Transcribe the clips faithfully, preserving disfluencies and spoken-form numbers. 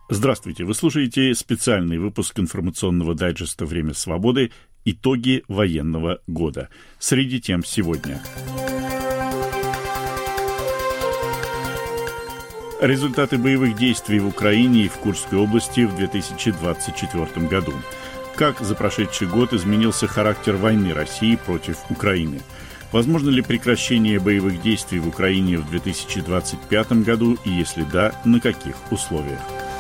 Здравствуйте, вы слушаете специальный выпуск информационного дайджеста «Время свободы. Итоги военного года». Среди тем сегодня. Результаты боевых действий в Украине и в Курской области в две тысячи двадцать четвёртом году. Как за прошедший год изменился характер войны России против Украины? Возможно ли прекращение боевых действий в Украине в две тысячи двадцать пятом году и, если да, на каких условиях?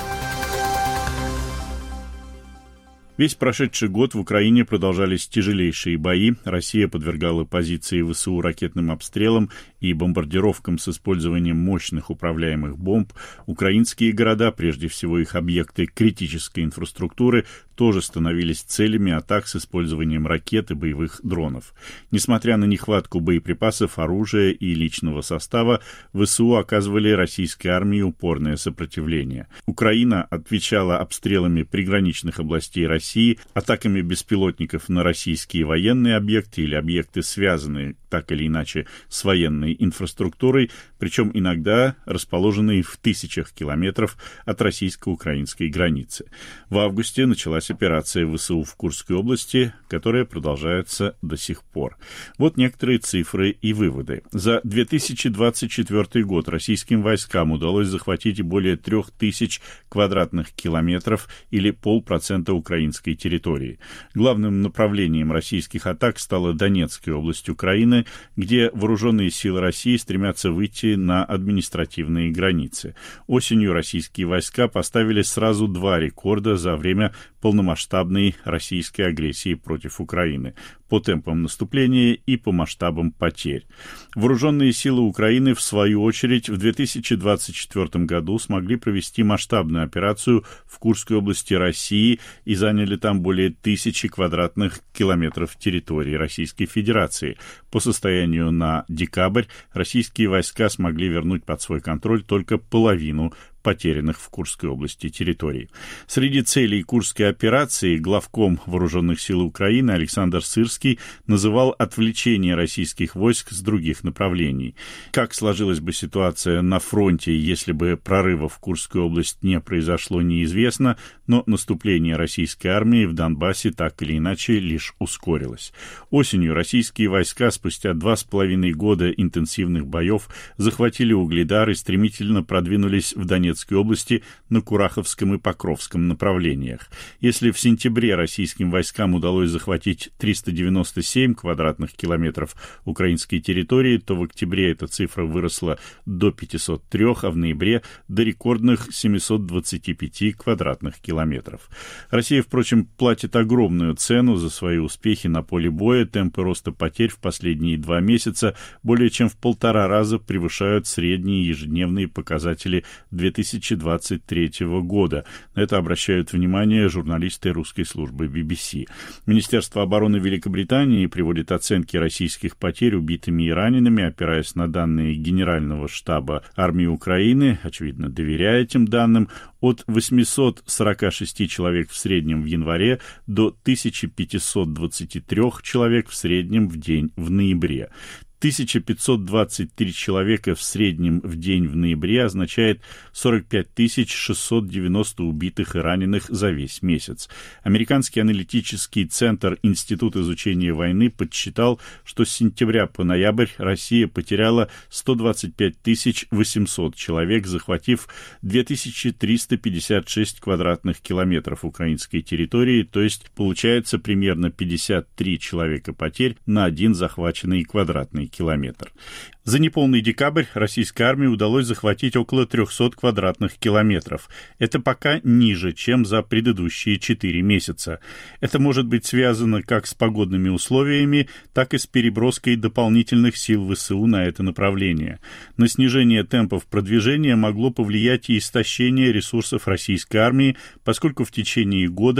Весь прошедший год в Украине продолжались тяжелейшие бои. Россия подвергала позиции ВСУ ракетным обстрелам и бомбардировкам с использованием мощных управляемых бомб. Украинские города, прежде всего их объекты критической инфраструктуры, тоже становились целями атак с использованием ракет и боевых дронов. Несмотря на нехватку боеприпасов, оружия и личного состава, ВСУ оказывали российской армии упорное сопротивление. Украина отвечала обстрелами приграничных областей России, атаками беспилотников на российские военные объекты или объекты, связанные так или иначе с военной инфраструктурой, причем иногда расположенные в тысячах километров от российско-украинской границы. В августе началась операция ВСУ в Курской области, которая продолжается до сих пор. Вот некоторые цифры и выводы. За две тысячи двадцать четвёртый год российским войскам удалось захватить более трех тысяч квадратных километров или полпроцента украинской территории. Главным направлением российских атак стала Донецкая область Украины, где вооруженные силы России стремятся выйти на административные границы. Осенью российские войска поставили сразу два рекорда за время полномасштабной российской агрессии против Украины по темпам наступления и по масштабам потерь. Вооруженные силы Украины, в свою очередь, в две тысячи двадцать четвёртом году смогли провести масштабную операцию в Курской области России и заняли там более тысячи квадратных километров территории Российской Федерации. По состоянию на декабрь российские войска смогли вернуть под свой контроль только половину потерянных в Курской области территорий. Среди целей Курской операции главком Вооруженных сил Украины Александр Сырский называл отвлечение российских войск с других направлений. Как сложилась бы ситуация на фронте, если бы прорыва в Курскую область не произошло, неизвестно, но наступление российской армии в Донбассе так или иначе лишь ускорилось. Осенью российские войска спустя два с половиной года интенсивных боев захватили Угледар и стремительно продвинулись в Донецк области на Кураховском и Покровском направлениях. Если в сентябре российским войскам удалось захватить триста девяносто семь квадратных километров украинской территории, то в октябре эта цифра выросла до пятисот трёх, а в ноябре до рекордных семисот двадцати пяти квадратных километров. Россия, впрочем, платит огромную цену за свои успехи на поле боя. Темпы роста потерь в последние два месяца более чем в полтора раза превышают средние ежедневные показатели две тысячи двадцать третьего года. На это обращают внимание журналисты русской службы би би си. Министерство обороны Великобритании приводит оценки российских потерь убитыми и ранеными, опираясь на данные Генерального штаба армии Украины, очевидно, доверяя этим данным, от восьмисот сорока шести человек в среднем в январе до тысячи пятисот двадцати трёх человек в среднем в день в ноябре. тысяча пятьсот двадцать три человека в среднем в день в ноябре означает сорок пять тысяч шестьсот девяносто убитых и раненых за весь месяц. Американский аналитический центр Институт изучения войны подсчитал, что с сентября по ноябрь Россия потеряла сто двадцать пять тысяч восемьсот человек, захватив две тысячи триста пятьдесят шесть квадратных километров украинской территории, то есть получается примерно пятьдесят три человека потерь на один захваченный квадратный километр. За неполный декабрь российской армии удалось захватить около трехсот квадратных километров. Это пока ниже, чем за предыдущие четыре месяца. Это может быть связано как с погодными условиями, так и с переброской дополнительных сил ВСУ на это направление. На снижение темпов продвижения могло повлиять и истощение ресурсов российской армии, поскольку в течение года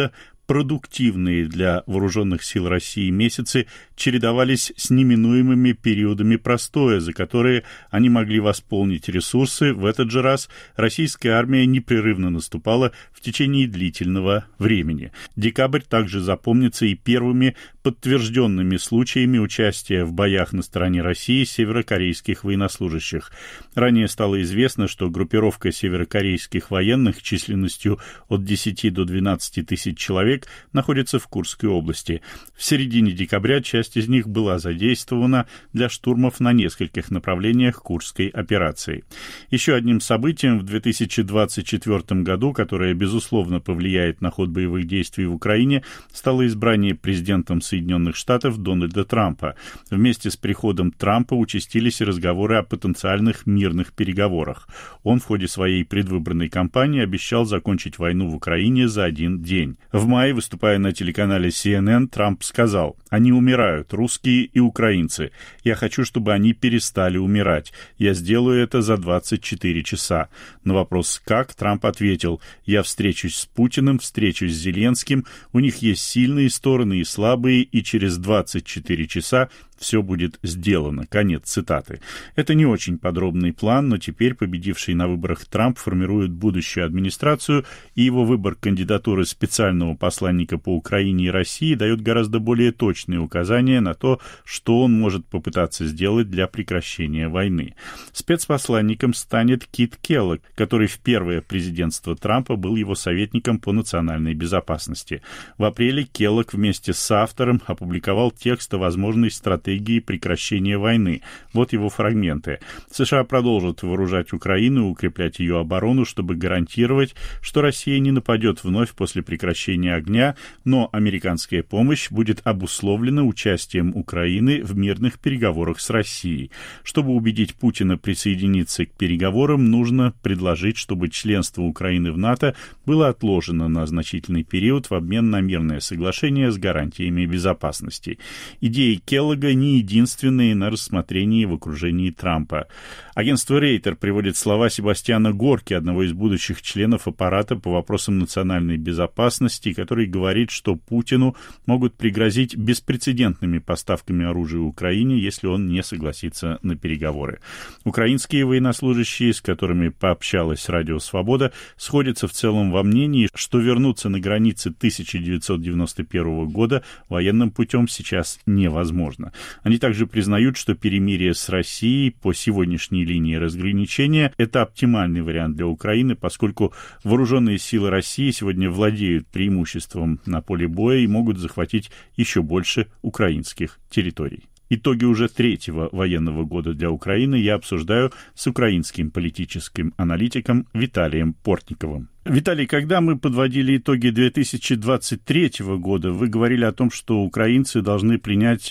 продуктивные для вооруженных сил России месяцы чередовались с неминуемыми периодами простоя, за которые они могли восполнить ресурсы. В этот же раз российская армия непрерывно наступала в течение длительного времени. Декабрь также запомнится и первыми подтвержденными случаями участия в боях на стороне России северокорейских военнослужащих. Ранее стало известно, что группировка северокорейских военных численностью от десяти до двенадцати тысяч человек находится в Курской области. В середине декабря часть из них была задействована для штурмов на нескольких направлениях Курской операции. Еще одним событием в две тысячи двадцать четвёртом году, которое, безусловно, повлияет на ход боевых действий в Украине, стало избрание президентом Соединенных Штатов Дональда Трампа. Вместе с приходом Трампа участились и разговоры о потенциальных мирных переговорах. Он в ходе своей предвыборной кампании обещал закончить войну в Украине за один день. В мае, выступая на телеканале си эн эн, Трамп сказал: «Они умирают, русские и украинцы. Я хочу, чтобы они перестали умирать. Я сделаю это за двадцать четыре часа». На вопрос «как?» Трамп ответил: «Я встречусь с Путиным, встречусь с Зеленским. У них есть сильные стороны и слабые, и через двадцать четыре часа все будет сделано». Конец цитаты. Это не очень подробный план, но теперь победивший на выборах Трамп формирует будущую администрацию, и его выбор кандидатуры специального посланника по Украине и России дает гораздо более точные указания на то, что он может попытаться сделать для прекращения войны. Спецпосланником станет Кит Келлог, который в первое президентство Трампа был его советником по национальной безопасности. В апреле Келлог вместе с автором опубликовал текст о возможной стратегии прекращения войны. Вот его фрагменты. США продолжат вооружать Украину и укреплять ее оборону, чтобы гарантировать, что Россия не нападет вновь после прекращения огня, но американская помощь будет обусловлена участием Украины в мирных переговорах с Россией. Чтобы убедить Путина присоединиться к переговорам, нужно предложить, чтобы членство Украины в НАТО было отложено на значительный период в обмен на мирное соглашение с гарантиями безопасности. Идеи Келлога не единственные на рассмотрении в окружении Трампа. Агентство Рейтер приводит слова Себастьяна Горки, одного из будущих членов аппарата по вопросам национальной безопасности, который говорит, что Путину могут пригрозить беспрецедентными поставками оружия Украине, если он не согласится на переговоры. Украинские военнослужащие, с которыми пообщалась Радио Свобода, сходятся в целом во мнении, что вернуться на границы тысяча девятьсот девяносто первого года военным путем сейчас невозможно. Они также признают, что перемирие с Россией по сегодняшней линии разграничения – это оптимальный вариант для Украины, поскольку вооруженные силы России сегодня владеют преимуществом на поле боя и могут захватить еще больше украинских территорий. Итоги уже третьего военного года для Украины я обсуждаю с украинским политическим аналитиком Виталием Портниковым. Виталий, когда мы подводили итоги две тысячи двадцать третьего года, вы говорили о том, что украинцы должны принять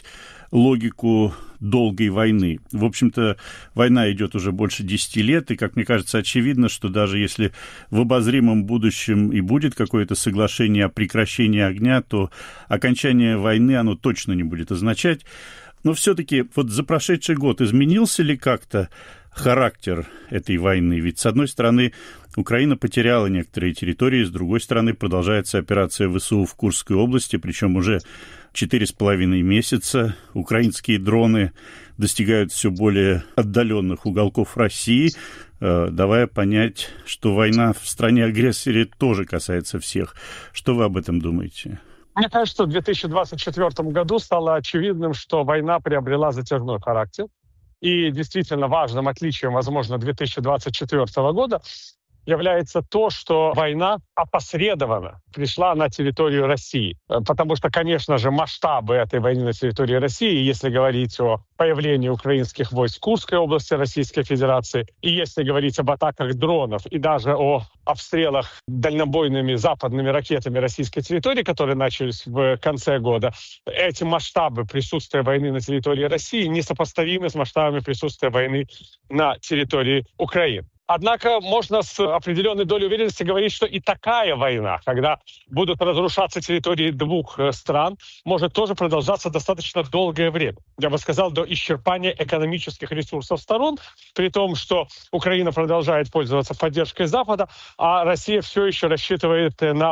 логику долгой войны. В общем-то, война идет уже больше десяти лет, и, как мне кажется, очевидно, что даже если в обозримом будущем и будет какое-то соглашение о прекращении огня, то окончание войны оно точно не будет означать. Но все-таки вот за прошедший год изменился ли как-то характер этой войны? Ведь, с одной стороны, Украина потеряла некоторые территории, с другой стороны, продолжается операция ВСУ в Курской области, причем уже четыре с половиной месяца. Украинские дроны достигают все более отдаленных уголков России, давая понять, что война в стране-агрессоре тоже касается всех. Что вы об этом думаете? Мне кажется, в две тысячи двадцать четвёртом году стало очевидным, что война приобрела затяжной характер. И действительно важным отличием, возможно, две тысячи двадцать четвёртого года является то, что война опосредованно пришла на территорию России. Потому что, конечно же, масштабы этой войны на территории России, если говорить о появлении украинских войск в Курской области Российской Федерации, и если говорить об атаках дронов, и даже о обстрелах дальнобойными западными ракетами российской территории, которые начались в конце года, эти масштабы присутствия войны на территории России несопоставимы с масштабами присутствия войны на территории Украины. Однако можно с определенной долей уверенности говорить, что и такая война, когда будут разрушаться территории двух стран, может тоже продолжаться достаточно долгое время. Я бы сказал, до исчерпания экономических ресурсов сторон, при том, что Украина продолжает пользоваться поддержкой Запада, а Россия все еще рассчитывает на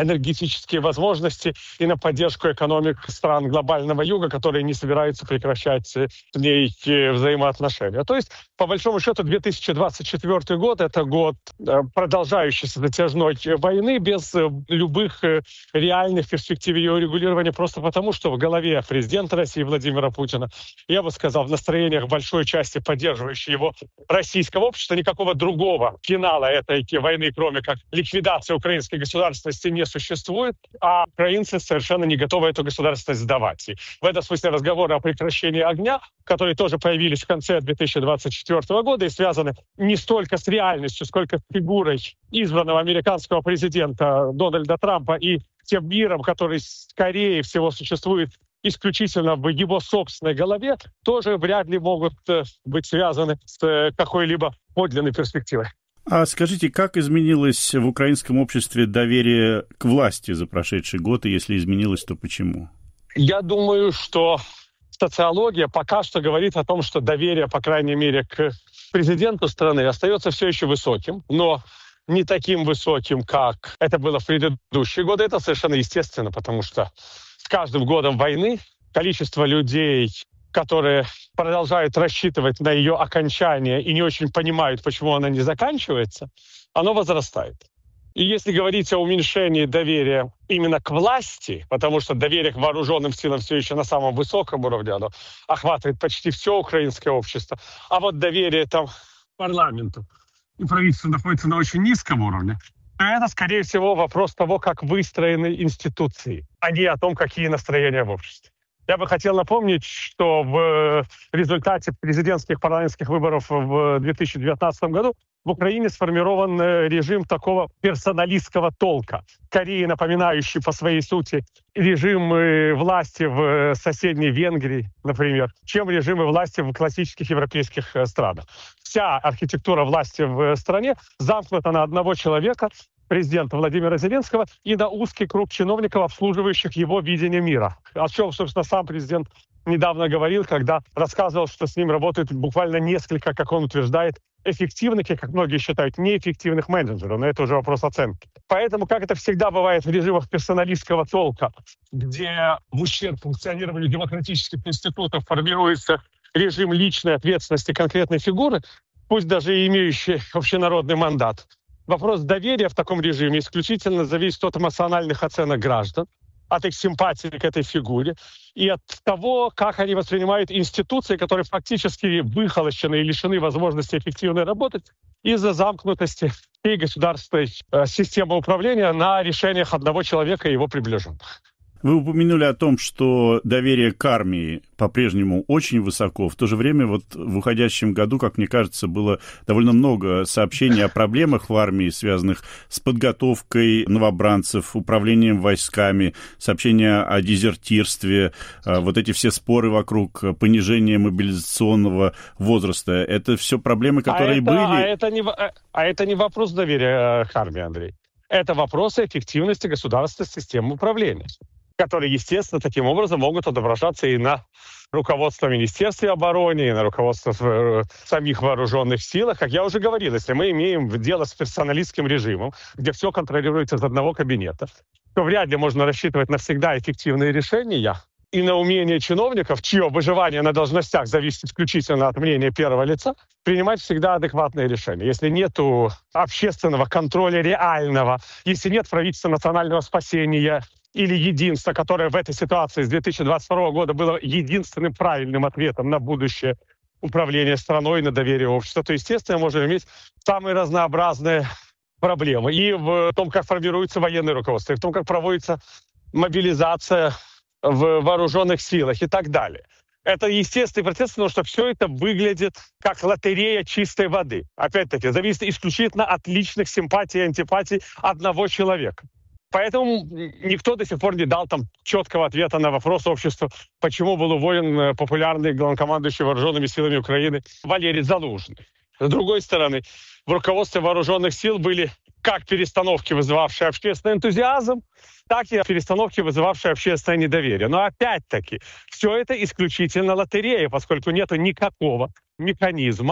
энергетические возможности и на поддержку экономик стран глобального юга, которые не собираются прекращать с ней взаимоотношения. То есть, по большому счету, две тысячи двадцать четвёртый год – это год продолжающейся затяжной войны без любых реальных перспектив ее урегулирования, просто потому, что в голове президента России Владимира Путина, я бы сказал, в настроениях большой части поддерживающей его российского общества никакого другого финала этой войны, кроме как ликвидация украинской государственности, не существует, а украинцы совершенно не готовы эту государственность сдавать. И в этом смысле разговоры о прекращении огня, которые тоже появились в конце две тысячи двадцать четвёртого года и связаны не столько с реальностью, сколько с фигурой избранного американского президента Дональда Трампа и тем миром, который, скорее всего, существует исключительно в его собственной голове, тоже вряд ли могут быть связаны с какой-либо подлинной перспективой. А скажите, как изменилось в украинском обществе доверие к власти за прошедший год, и если изменилось, то почему? Я думаю, что социология пока что говорит о том, что доверие, по крайней мере, к президенту страны остается все еще высоким, но не таким высоким, как это было в предыдущие годы. Это совершенно естественно, потому что с каждым годом войны количество людей, которые продолжают рассчитывать на ее окончание и не очень понимают, почему она не заканчивается, оно возрастает. И если говорить о уменьшении доверия именно к власти, потому что доверие к вооруженным силам все еще на самом высоком уровне, оно охватывает почти все украинское общество, а вот доверие там к парламенту и правительству находится на очень низком уровне, то это, скорее всего, вопрос того, как выстроены институции, а не о том, какие настроения в обществе. Я бы хотел напомнить, что в результате президентских парламентских выборов в две тысячи девятнадцатом году в Украине сформирован режим такого персоналистского толка, скорее напоминающий по своей сути режимы власти в соседней Венгрии, например, чем режимы власти в классических европейских странах. Вся архитектура власти в стране замкнута на одного человека, президента Владимира Зеленского, и на узкий круг чиновников, обслуживающих его видение мира. О чем, собственно, сам президент недавно говорил, когда рассказывал, что с ним работают буквально несколько, как он утверждает, эффективных и, как многие считают, неэффективных менеджеров. Но это уже вопрос оценки. Поэтому, как это всегда бывает в режимах персоналистского толка, где в ущерб функционированию демократических институтов формируется режим личной ответственности конкретной фигуры, пусть даже имеющей общенародный мандат, вопрос доверия в таком режиме исключительно зависит от эмоциональных оценок граждан, от их симпатии к этой фигуре и от того, как они воспринимают институции, которые фактически выхолощены и лишены возможности эффективно работать из-за замкнутости всей государственной э, системы управления на решениях одного человека и его приближенных. Вы упомянули о том, что доверие к армии по-прежнему очень высоко. В то же время вот в уходящем году, как мне кажется, было довольно много сообщений о проблемах в армии, связанных с подготовкой новобранцев, управлением войсками, сообщения о дезертирстве, вот эти все споры вокруг понижения мобилизационного возраста. Это все проблемы, которые а это, были... А это, не, а это не вопрос доверия к армии, Андрей. Это вопросы эффективности государственной системы управления, которые, естественно, таким образом могут отображаться и на руководство Министерства обороны, и на руководство в самих вооруженных силах. Как я уже говорил, если мы имеем дело с персоналистским режимом, где все контролируется из одного кабинета, то вряд ли можно рассчитывать на всегда эффективные решения и на умение чиновников, чье выживание на должностях зависит исключительно от мнения первого лица, принимать всегда адекватные решения. Если нет общественного контроля реального, если нет правительства национального спасения или единства, которое в этой ситуации с две тысячи двадцать второго года было единственным правильным ответом на будущее управление страной, на доверие общества, то, естественно, можем иметь самые разнообразные проблемы. И в том, как формируется военное руководство, и в том, как проводится мобилизация в вооруженных силах и так далее. Это естественный процесс, потому что все это выглядит как лотерея чистой воды. Опять-таки, зависит исключительно от личных симпатий и антипатий одного человека. Поэтому никто до сих пор не дал там четкого ответа на вопрос общества, почему был уволен популярный главнокомандующий вооруженными силами Украины Валерий Залужный. С другой стороны, в руководстве вооруженных сил были как перестановки, вызывавшие общественный энтузиазм, так и перестановки, вызывавшие общественное недоверие. Но опять-таки, все это исключительно лотерея, поскольку нет никакого механизма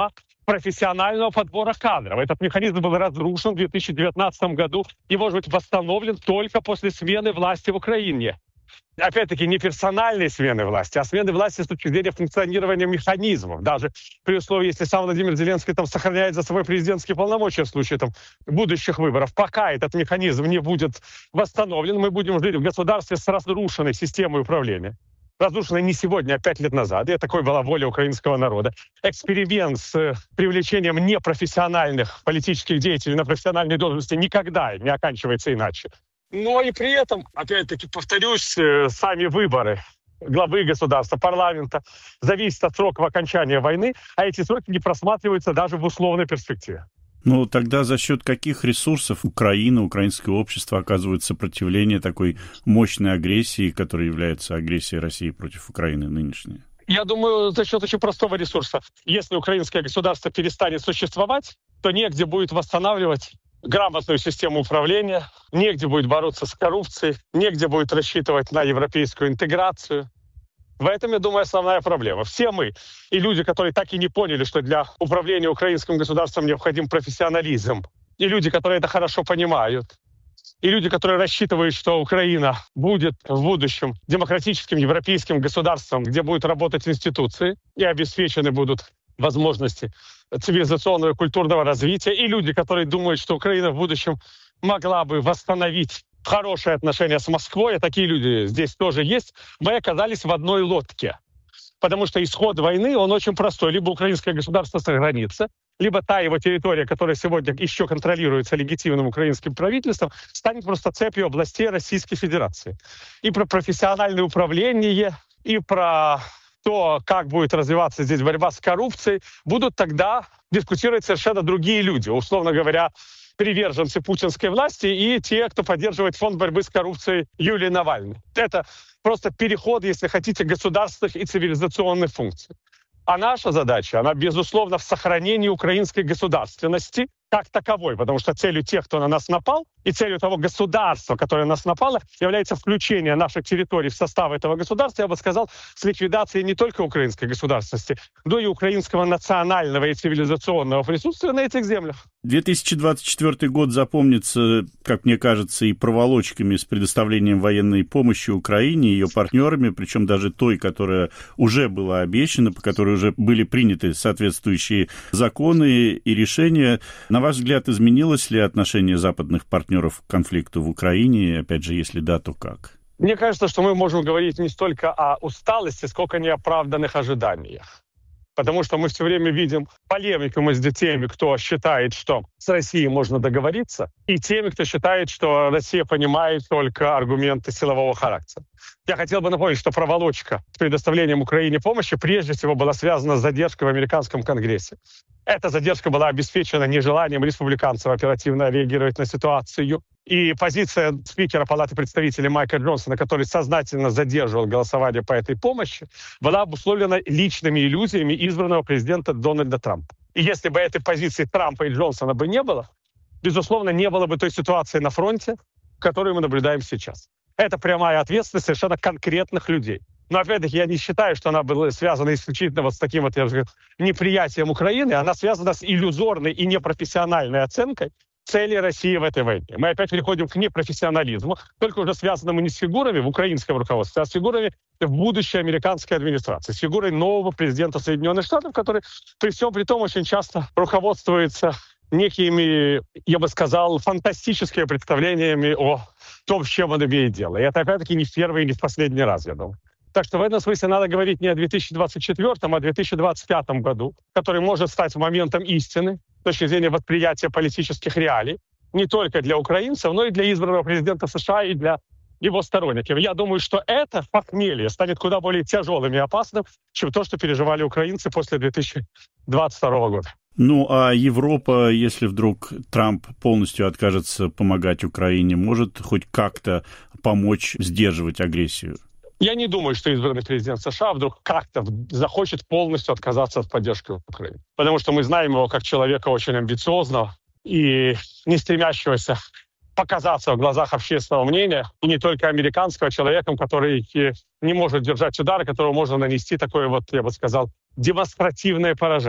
профессионального подбора кадров. Этот механизм был разрушен в две тысячи девятнадцатом году и может быть восстановлен только после смены власти в Украине. Опять-таки, не персональной смены власти, а смены власти с точки зрения функционирования механизмов. Даже при условии, если сам Владимир Зеленский там сохраняет за собой президентские полномочия в случае там, будущих выборов. Пока этот механизм не будет восстановлен, мы будем жить в государстве с разрушенной системой управления. Разрушенной не сегодня, а пять лет назад. И такой была воля украинского народа. Эксперимент с привлечением непрофессиональных политических деятелей на профессиональные должности никогда не оканчивается иначе. Но и при этом, опять-таки, повторюсь, сами выборы главы государства, парламента зависят от сроков окончания войны, а эти сроки не просматриваются даже в условной перспективе. Ну, тогда за счет каких ресурсов Украина, украинское общество оказывает сопротивление такой мощной агрессии, которая является агрессией России против Украины нынешней? Я думаю, за счет очень простого ресурса. Если украинское государство перестанет существовать, то негде будет восстанавливать грамотную систему управления, негде будет бороться с коррупцией, негде будет рассчитывать на европейскую интеграцию. В этом, я думаю, основная проблема. Все мы, и люди, которые так и не поняли, что для управления украинским государством необходим профессионализм, и люди, которые это хорошо понимают, и люди, которые рассчитывают, что Украина будет в будущем демократическим европейским государством, где будут работать институции и обеспечены будут возможности цивилизационного и культурного развития, и люди, которые думают, что Украина в будущем могла бы восстановить хорошие отношения с Москвой, а такие люди здесь тоже есть, мы оказались в одной лодке. Потому что исход войны, он очень простой. Либо украинское государство сохранится, либо та его территория, которая сегодня еще контролируется легитимным украинским правительством, станет просто цепью областей Российской Федерации. И про профессиональное управление, и про то, как будет развиваться здесь борьба с коррупцией, будут тогда дискутировать совершенно другие люди. Условно говоря, приверженцы путинской власти и те, кто поддерживает фонд борьбы с коррупцией Юлии Навальной. Это просто переход, если хотите, государственных и цивилизационных функций. А наша задача, она, безусловно, в сохранении украинской государственности как таковой, потому что целью тех, кто на нас напал, и целью того государства, которое на нас напало, является включение наших территорий в состав этого государства, я бы сказал, с ликвидацией не только украинской государственности, но и украинского национального и цивилизационного присутствия на этих землях. две тысячи двадцать четвёртый год запомнится, как мне кажется, и проволочками с предоставлением военной помощи Украине и ее партнерами, причем даже той, которая уже была обещана, по которой уже были приняты соответствующие законы и решения. На ваш взгляд, изменилось ли отношение западных партнеров к конфликту в Украине? И, опять же, если да, то как? Мне кажется, что мы можем говорить не столько о усталости, сколько о неоправданных ожиданиях. Потому что мы все время видим полемику между теми, кто считает, что с Россией можно договориться, и теми, кто считает, что Россия понимает только аргументы силового характера. Я хотел бы напомнить, что проволочка с предоставлением Украине помощи прежде всего была связана с задержкой в американском Конгрессе. Эта задержка была обеспечена нежеланием республиканцев оперативно реагировать на ситуацию. И позиция спикера Палаты представителей Майка Джонсона, который сознательно задерживал голосование по этой помощи, была обусловлена личными иллюзиями избранного президента Дональда Трампа. И если бы этой позиции Трампа и Джонсона бы не было, безусловно, не было бы той ситуации на фронте, которую мы наблюдаем сейчас. Это прямая ответственность совершенно конкретных людей. Но, опять-таки, я не считаю, что она была связана исключительно вот с таким вот, я же говорю, неприятием Украины. Она связана с иллюзорной и непрофессиональной оценкой цели России в этой войне. Мы опять переходим к непрофессионализму, только уже связанному не с фигурами в украинском руководстве, а с фигурами в будущей американской администрации, с фигурой нового президента Соединенных Штатов, который при всем при том очень часто руководствуется некими, я бы сказал, фантастическими представлениями о том, с чем он имеет дело. И это, опять-таки, не в первый и не в последний раз, я думаю. Так что в этом смысле надо говорить не о две тысячи двадцать четвёртом, а о две тысячи двадцать пятом году, который может стать моментом истины с точки зрения восприятия политических реалий, не только для украинцев, но и для избранного президента США и для его сторонников. Я думаю, что это похмелье станет куда более тяжелым и опасным, чем то, что переживали украинцы после две тысячи двадцать второго года. Ну, а Европа, если вдруг Трамп полностью откажется помогать Украине, может хоть как-то помочь сдерживать агрессию? Я не думаю, что избранный президент США вдруг как-то захочет полностью отказаться от поддержки Украины. Потому что мы знаем его как человека очень амбициозного и не стремящегося показаться в глазах общественного мнения, и не только американского, человеком, который не может держать удары, которому можно нанести такое вот, я бы сказал, демонстративное поражение.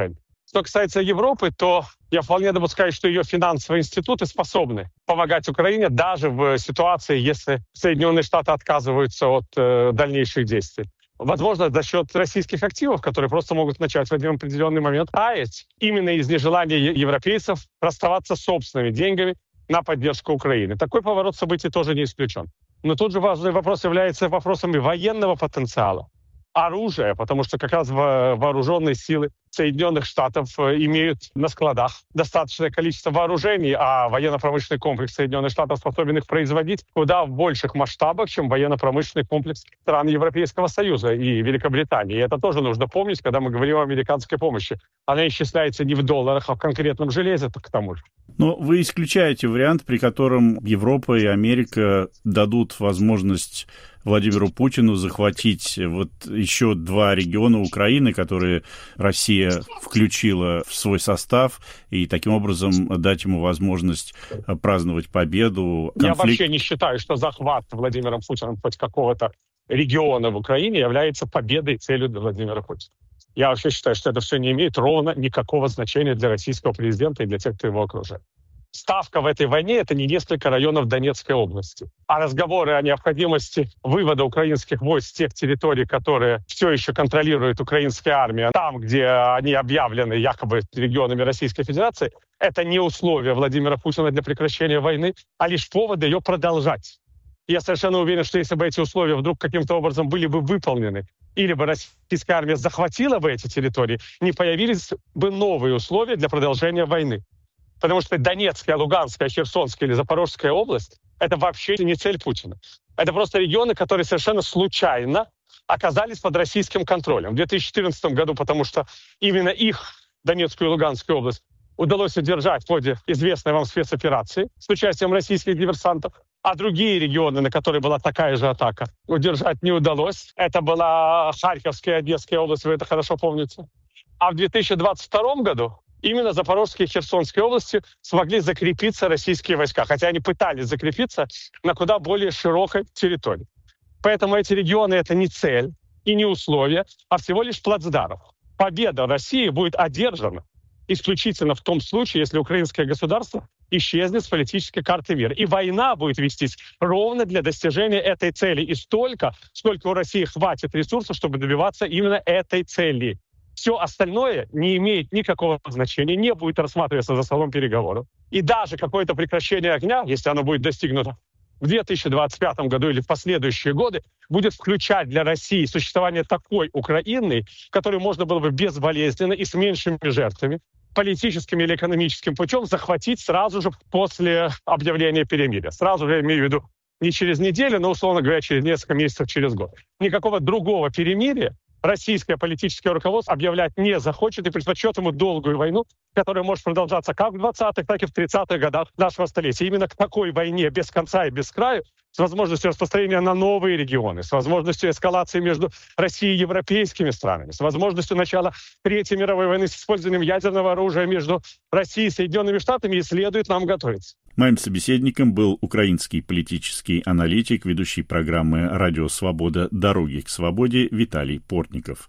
Что касается Европы, то я вполне допускаю, что ее финансовые институты способны помогать Украине даже в ситуации, если Соединенные Штаты отказываются от э, дальнейших действий. Возможно, за счет российских активов, которые просто могут начать в один определенный момент таять, именно из нежелания европейцев расставаться с собственными деньгами на поддержку Украины. Такой поворот событий тоже не исключен. Но тут же важный вопрос является вопросами военного потенциала, оружия, потому что как раз вооруженные силы Соединенных Штатов имеют на складах достаточное количество вооружений, а военно-промышленный комплекс Соединенных Штатов способен их производить куда в больших масштабах, чем военно-промышленный комплекс стран Европейского Союза и Великобритании. И это тоже нужно помнить, когда мы говорим о американской помощи. Она исчисляется не в долларах, а в конкретном железе, к тому же. Но вы исключаете вариант, при котором Европа и Америка дадут возможность Владимиру Путину захватить вот еще два региона Украины, которые Россия включила в свой состав, и таким образом дать ему возможность праздновать победу. Конфликт... Я вообще не считаю, что захват Владимиром Путиным хоть какого-то региона в Украине является победой и целью для Владимира Путина. Я вообще считаю, что это все не имеет ровно никакого значения для российского президента и для тех, кто его окружает. Ставка в этой войне — это не несколько районов Донецкой области, а разговоры о необходимости вывода украинских войск с тех территорий, которые все еще контролирует украинская армия, там, где они объявлены якобы регионами Российской Федерации, это не условие Владимира Путина для прекращения войны, а лишь повод ее продолжать. Я совершенно уверен, что если бы эти условия вдруг каким-то образом были бы выполнены, или бы российская армия захватила бы эти территории, не появились бы новые условия для продолжения войны. Потому что Донецкая, Луганская, Херсонская или Запорожская область — это вообще не цель Путина. Это просто регионы, которые совершенно случайно оказались под российским контролем. В две тысячи четырнадцатом году, потому что именно их, Донецкую и Луганскую область, удалось удержать в ходе известной вам спецоперации с участием российских диверсантов, а другие регионы, на которые была такая же атака, удержать не удалось. Это была Харьковская и Одесская область, вы это хорошо помните. А в две тысячи двадцать втором году именно Запорожской и Херсонской области смогли закрепиться российские войска, хотя они пытались закрепиться на куда более широкой территории. Поэтому эти регионы — это не цель и не условие, а всего лишь плацдарм. Победа России будет одержана исключительно в том случае, если украинское государство исчезнет с политической карты мира. И война будет вестись ровно для достижения этой цели. И столько, сколько у России хватит ресурсов, чтобы добиваться именно этой цели. Все остальное не имеет никакого значения, не будет рассматриваться за столом переговоров. И даже какое-то прекращение огня, если оно будет достигнуто в две тысячи двадцать пятом году или в последующие годы, будет включать для России существование такой Украины, которую можно было бы безболезненно и с меньшими жертвами, политическим или экономическим путем захватить сразу же после объявления перемирия. Сразу же, я имею в виду, не через неделю, но, условно говоря, через несколько месяцев, через год. Никакого другого перемирия российское политическое руководство объявлять не захочет и предпочтет ему долгую войну, которая может продолжаться как в двадцатых, так и в тридцатых годах нашего столетия. Именно к такой войне без конца и без краю, с возможностью распространения на новые регионы, с возможностью эскалации между Россией и европейскими странами, с возможностью начала Третьей мировой войны с использованием ядерного оружия между Россией и Соединенными Штатами, и следует нам готовиться. Моим собеседником был украинский политический аналитик, ведущий программы «Радио Свобода. Дороги к свободе» Виталий Портников.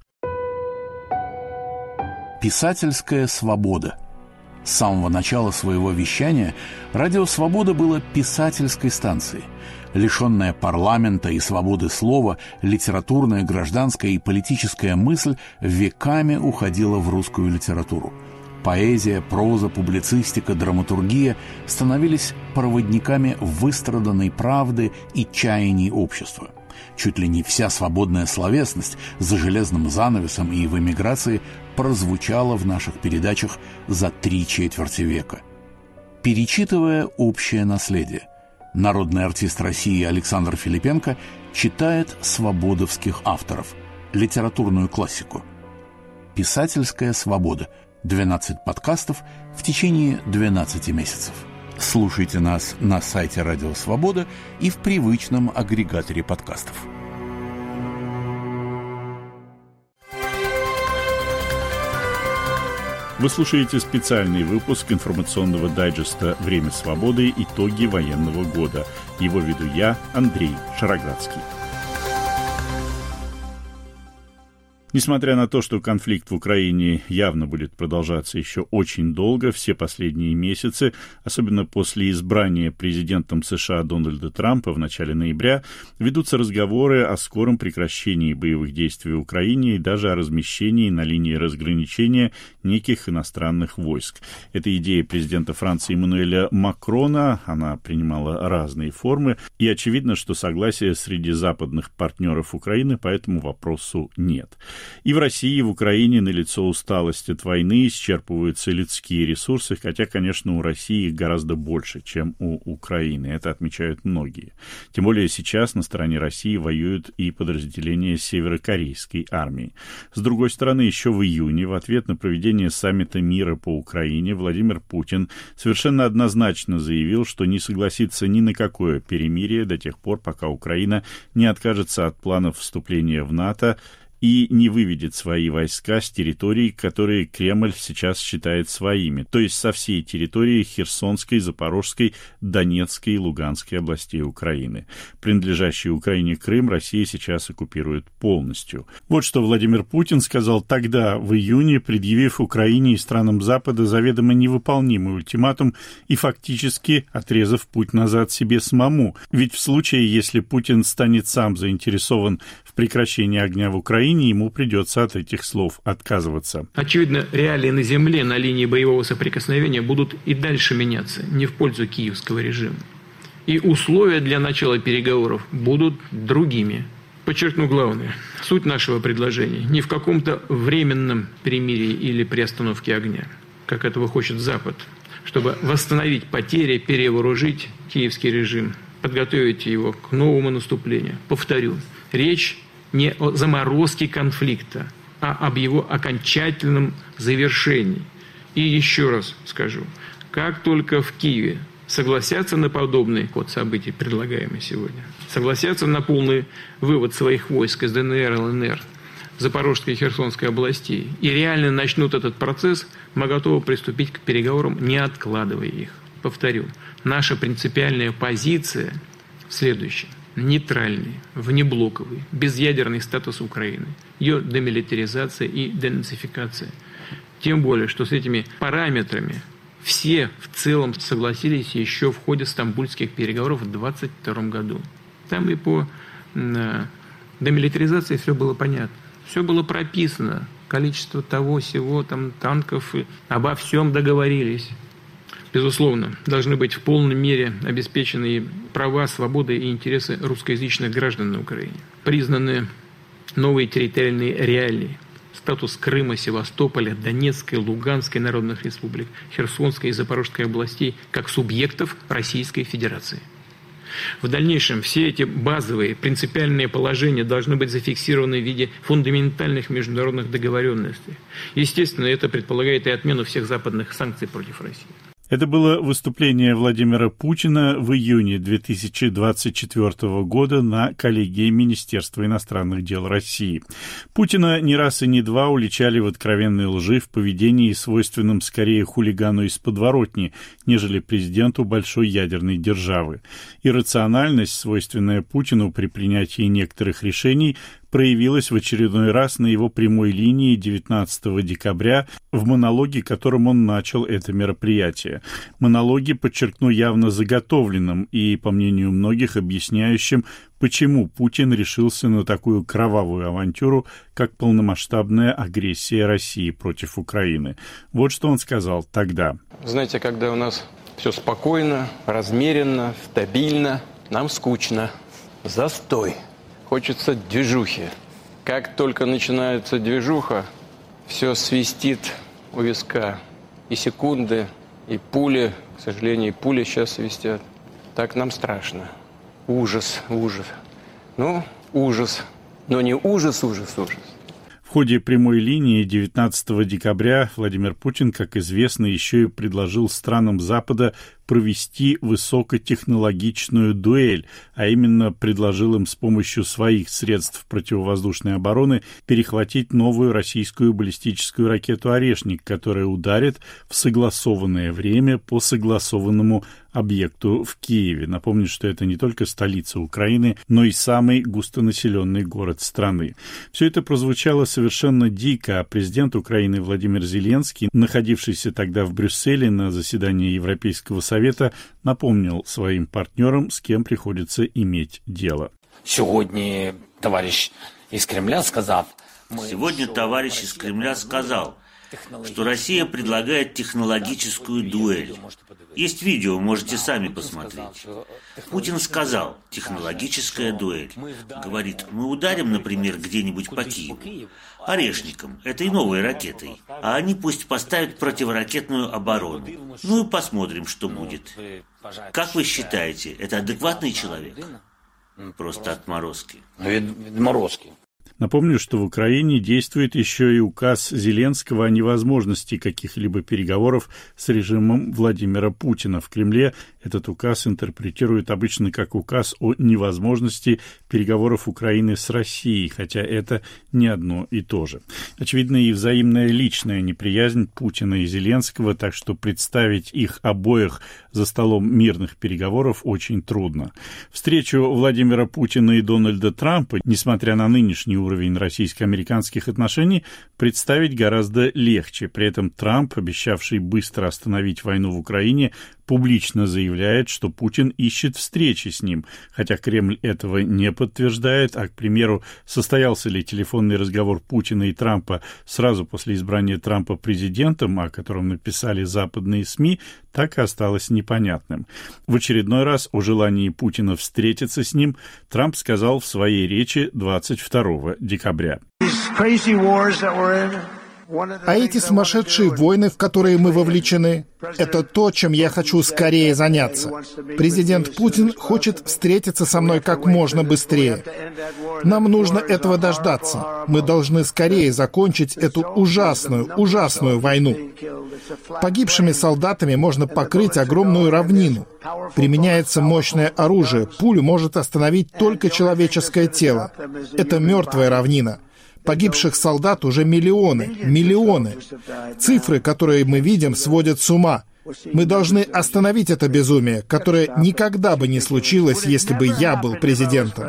Писательская свобода. С самого начала своего вещания «Радио Свобода» было писательской станцией. Лишенная парламента и свободы слова, литературная, гражданская и политическая мысль веками уходила в русскую литературу. Поэзия, проза, публицистика, драматургия становились проводниками выстраданной правды и чаяний общества. Чуть ли не вся свободная словесность за железным занавесом и в эмиграции прозвучала в наших передачах за три четверти века. Перечитывая общее наследие, народный артист России Александр Филипенко читает свободовских авторов, литературную классику. «Писательская свобода». двенадцать подкастов в течение двенадцати месяцев. Слушайте нас на сайте Радио Свобода и в привычном агрегаторе подкастов. Вы слушаете специальный выпуск информационного дайджеста «Время свободы. Итоги военного года». Его веду я, Андрей Шароградский. Несмотря на то, что конфликт в Украине явно будет продолжаться еще очень долго, все последние месяцы, особенно после избрания президентом США Дональда Трампа в начале ноября, ведутся разговоры о скором прекращении боевых действий в Украине и даже о размещении на линии разграничения неких иностранных войск. Это идея президента Франции Эммануэля Макрона, она принимала разные формы, и очевидно, что согласия среди западных партнеров Украины по этому вопросу нет. И в России, и в Украине налицо усталость от войны, исчерпываются людские ресурсы, хотя, конечно, у России их гораздо больше, чем у Украины. Это отмечают многие. Тем более сейчас на стороне России воюют и подразделения северокорейской армии. С другой стороны, еще в июне, в ответ на проведение саммита мира по Украине, Владимир Путин совершенно однозначно заявил, что не согласится ни на какое перемирие до тех пор, пока Украина не откажется от планов вступления в НАТО и не выведет свои войска с территорий, которые Кремль сейчас считает своими, то есть со всей территории Херсонской, Запорожской, Донецкой и Луганской областей Украины. Принадлежащий Украине Крым Россия сейчас оккупирует полностью. Вот что Владимир Путин сказал тогда, в июне, предъявив Украине и странам Запада заведомо невыполнимый ультиматум и фактически отрезав путь назад себе самому. Ведь в случае, если Путин станет сам заинтересован в прекращении огня в Украине, ему придется от этих слов отказываться. Очевидно, реалии на земле на линии боевого соприкосновения будут и дальше меняться, не в пользу киевского режима. И условия для начала переговоров будут другими. Подчеркну главное. Суть нашего предложения не в каком-то временном перемирии или приостановке огня, как этого хочет Запад, чтобы восстановить потери, перевооружить киевский режим, подготовить его к новому наступлению. Повторю, речь не о заморозке конфликта, а об его окончательном завершении. И еще раз скажу, как только в Киеве согласятся на подобный ход событий, предлагаемый сегодня, согласятся на полный вывод своих войск из ДНР, ЛНР, Запорожской и Херсонской областей, и реально начнут этот процесс, мы готовы приступить к переговорам, не откладывая их. Повторю, наша принципиальная позиция следующая. Нейтральный, внеблоковый, безъядерный статус Украины, ее демилитаризация и денацификация. Тем более, что с этими параметрами все в целом согласились еще в ходе стамбульских переговоров в двадцать втором году. Там и по э, демилитаризации все было понятно. Все было прописано. Количество того, сего, там, танков. И обо всем договорились. Безусловно, должны быть в полной мере обеспечены права, свободы и интересы русскоязычных граждан на Украине. Признаны новые территориальные реалии. Статус Крыма, Севастополя, Донецкой, Луганской народных республик, Херсонской и Запорожской областей как субъектов Российской Федерации. В дальнейшем все эти базовые принципиальные положения должны быть зафиксированы в виде фундаментальных международных договоренностей. Естественно, это предполагает и отмену всех западных санкций против России. Это было выступление Владимира Путина в июне две тысячи двадцать четвёртого года на коллегии Министерства иностранных дел России. Путина не раз и не два уличали в откровенной лжи в поведении, свойственном скорее хулигану из подворотни, нежели президенту большой ядерной державы. Иррациональность, свойственная Путину при принятии некоторых решений, проявилась в очередной раз на его прямой линии девятнадцатого декабря в монологе, которым он начал это мероприятие. Монологе, подчеркну, явно заготовленном и, по мнению многих, объясняющим, почему Путин решился на такую кровавую авантюру, как полномасштабная агрессия России против Украины. Вот что он сказал тогда. Знаете, когда у нас все спокойно, размеренно, стабильно, нам скучно. Застой. Хочется движухи. Как только начинается движуха, все свистит у виска. И секунды, и пули, к сожалению, и пули сейчас свистят. Так нам страшно. Ужас, ужас. Ну, ужас. Но не ужас, ужас, ужас. В ходе прямой линии девятнадцатого декабря Владимир Путин, как известно, еще и предложил странам Запада провести высокотехнологичную дуэль, а именно предложил им с помощью своих средств противовоздушной обороны перехватить новую российскую баллистическую ракету «Орешник», которая ударит в согласованное время по согласованному объекту в Киеве. Напомню, что это не только столица Украины, но и самый густонаселенный город страны. Все это прозвучало совершенно дико, а президент Украины Владимир Зеленский, находившийся тогда в Брюсселе на заседании Европейского совета, напомнил своим партнерам, с кем приходится иметь дело. Сегодня товарищ из Кремля сказал, Сегодня товарищ из Кремля сказал, что Россия предлагает технологическую дуэль. Есть видео, можете сами посмотреть. Путин сказал, технологическая дуэль. Говорит, мы ударим, например, где-нибудь по Киеву. Орешником, этой новой ракетой. А они пусть поставят противоракетную оборону. Ну и посмотрим, что будет. Как вы считаете, это адекватный человек? Просто отморозки. Отморозки. Напомню, что в Украине действует еще и указ Зеленского о невозможности каких-либо переговоров с режимом Владимира Путина. В Кремле этот указ интерпретируют обычно как указ о невозможности переговоров Украины с Россией, хотя это не одно и то же. Очевидно, и взаимная личная неприязнь Путина и Зеленского, так что представить их обоих за столом мирных переговоров очень трудно. Встречу Владимира Путина и Дональда Трампа, несмотря на нынешний уровень российско-американских отношений, представить гораздо легче. При этом Трамп, обещавший быстро остановить войну в Украине, публично заявляет, что Путин ищет встречи с ним, хотя Кремль этого не подтверждает, а, к примеру, состоялся ли телефонный разговор Путина и Трампа сразу после избрания Трампа президентом, о котором написали западные СМИ, так и осталось непонятным. В очередной раз о желании Путина встретиться с ним Трамп сказал в своей речи двадцать второго декабря. А эти сумасшедшие войны, в которые мы вовлечены, это то, чем я хочу скорее заняться. Президент Путин хочет встретиться со мной как можно быстрее. Нам нужно этого дождаться. Мы должны скорее закончить эту ужасную, ужасную войну. Погибшими солдатами можно покрыть огромную равнину. Применяется мощное оружие. Пулю может остановить только человеческое тело. Это мертвая равнина. Погибших солдат уже миллионы, миллионы. Цифры, которые мы видим, сводят с ума. Мы должны остановить это безумие, которое никогда бы не случилось, если бы я был президентом.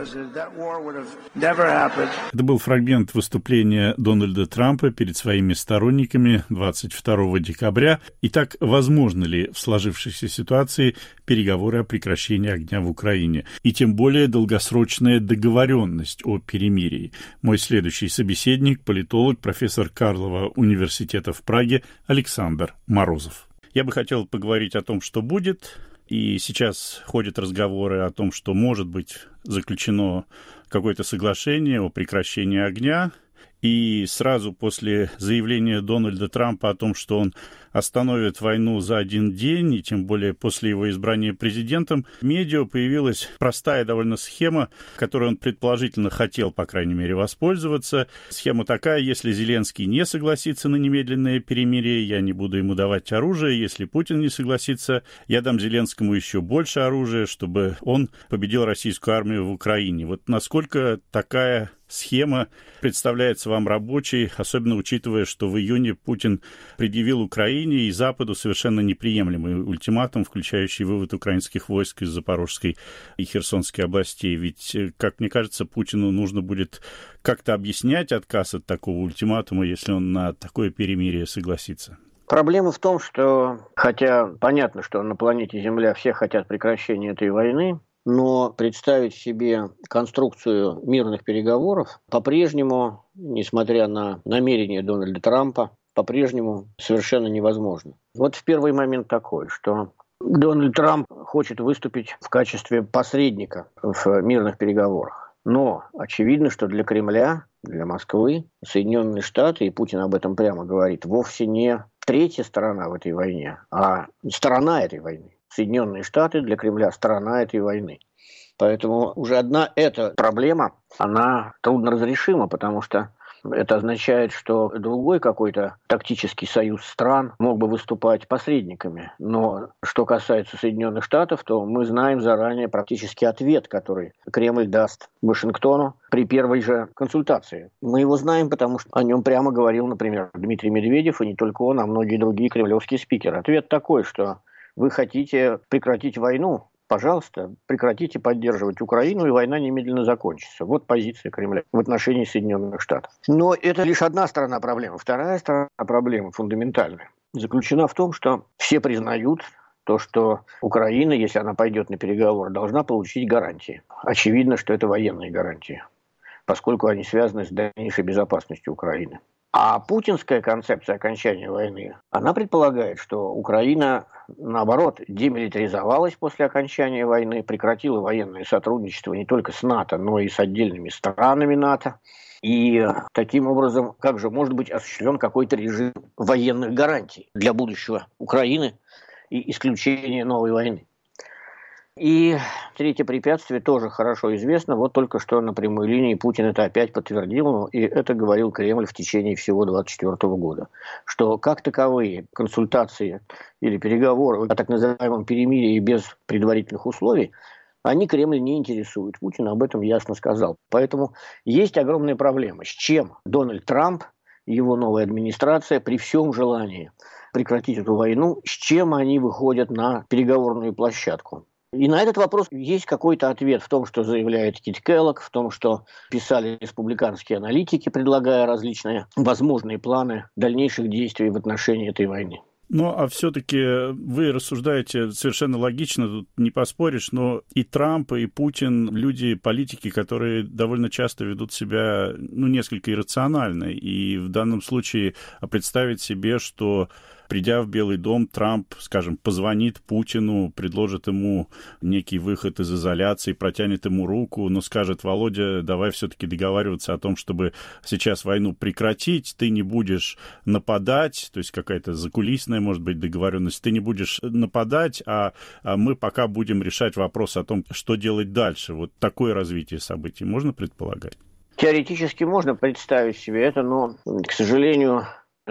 Это был фрагмент выступления Дональда Трампа перед своими сторонниками двадцать второго декабря. Итак, возможно ли в сложившейся ситуации переговоры о прекращении огня в Украине? И тем более долгосрочная договоренность о перемирии. Мой следующий собеседник – политолог, профессор Карлова университета в Праге Александр Морозов. Я бы хотел поговорить о том, что будет, и сейчас ходят разговоры о том, что может быть заключено какое-то соглашение о прекращении огня, и сразу после заявления Дональда Трампа о том, что он остановит войну за один день, и тем более после его избрания президентом, в медиа появилась простая довольно схема, которой он предположительно хотел, по крайней мере, воспользоваться. Схема такая: если Зеленский не согласится на немедленное перемирие, я не буду ему давать оружие. Если Путин не согласится, я дам Зеленскому еще больше оружия, чтобы он победил российскую армию в Украине. Вот насколько такая схема представляется вам рабочей, особенно учитывая, что в июне Путин предъявил Украине и Западу совершенно неприемлемый ультиматум, включающий вывод украинских войск из Запорожской и Херсонской областей. Ведь, как мне кажется, Путину нужно будет как-то объяснять отказ от такого ультиматума, если он на такое перемирие согласится. Проблема в том, что, хотя понятно, что на планете Земля все хотят прекращения этой войны, но представить себе конструкцию мирных переговоров по-прежнему, несмотря на намерения Дональда Трампа, по-прежнему совершенно невозможно. Вот в первый момент такой, что Дональд Трамп хочет выступить в качестве посредника в мирных переговорах. Но очевидно, что для Кремля, для Москвы, Соединенные Штаты, и Путин об этом прямо говорит, вовсе не третья сторона в этой войне, а сторона этой войны. Соединенные Штаты для Кремля сторона этой войны. Поэтому уже одна эта проблема, она трудно разрешима, потому что Это означает, что другой какой-то тактический союз стран мог бы выступать посредниками. Но что касается Соединенных Штатов, то мы знаем заранее практически ответ, который Кремль даст Вашингтону при первой же консультации. Мы его знаем, потому что о нем прямо говорил, например, Дмитрий Медведев, и не только он, а многие другие кремлевские спикеры. Ответ такой, что вы хотите прекратить войну, пожалуйста, прекратите поддерживать Украину, и война немедленно закончится. Вот позиция Кремля в отношении Соединенных Штатов. Но это лишь одна сторона проблемы. Вторая сторона проблемы, фундаментальная, заключена в том, что все признают то, что Украина, если она пойдет на переговоры, должна получить гарантии. Очевидно, что это военные гарантии, поскольку они связаны с дальнейшей безопасностью Украины. А путинская концепция окончания войны, она предполагает, что Украина, наоборот, демилитаризовалась после окончания войны, прекратила военное сотрудничество не только с НАТО, но и с отдельными странами НАТО. И таким образом, как же может быть осуществлен какой-то режим военных гарантий для будущего Украины и исключения новой войны. И третье препятствие тоже хорошо известно. Вот только что на прямой линии Путин это опять подтвердил, и это говорил Кремль в течение всего две тысячи двадцать четвёртого года, что как таковые консультации или переговоры о так называемом перемирии без предварительных условий, они Кремль не интересуют. Путин об этом ясно сказал. Поэтому есть огромная проблема, с чем Дональд Трамп и его новая администрация при всем желании прекратить эту войну, с чем они выходят на переговорную площадку. И на этот вопрос есть какой-то ответ в том, что заявляет Кит Келлог, в том, что писали республиканские аналитики, предлагая различные возможные планы дальнейших действий в отношении этой войны. Ну, а все-таки вы рассуждаете совершенно логично, тут не поспоришь, но и Трамп, и Путин, люди, политики, которые довольно часто ведут себя, ну, несколько иррационально. И в данном случае представить себе, что, придя в Белый дом, Трамп, скажем, позвонит Путину, предложит ему некий выход из изоляции, протянет ему руку, но скажет: Володя, давай все-таки договариваться о том, чтобы сейчас войну прекратить, ты не будешь нападать, то есть какая-то закулисная, может быть, договоренность, ты не будешь нападать, а, а мы пока будем решать вопрос о том, что делать дальше. Вот такое развитие событий можно предполагать? Теоретически можно представить себе это, но, к сожалению,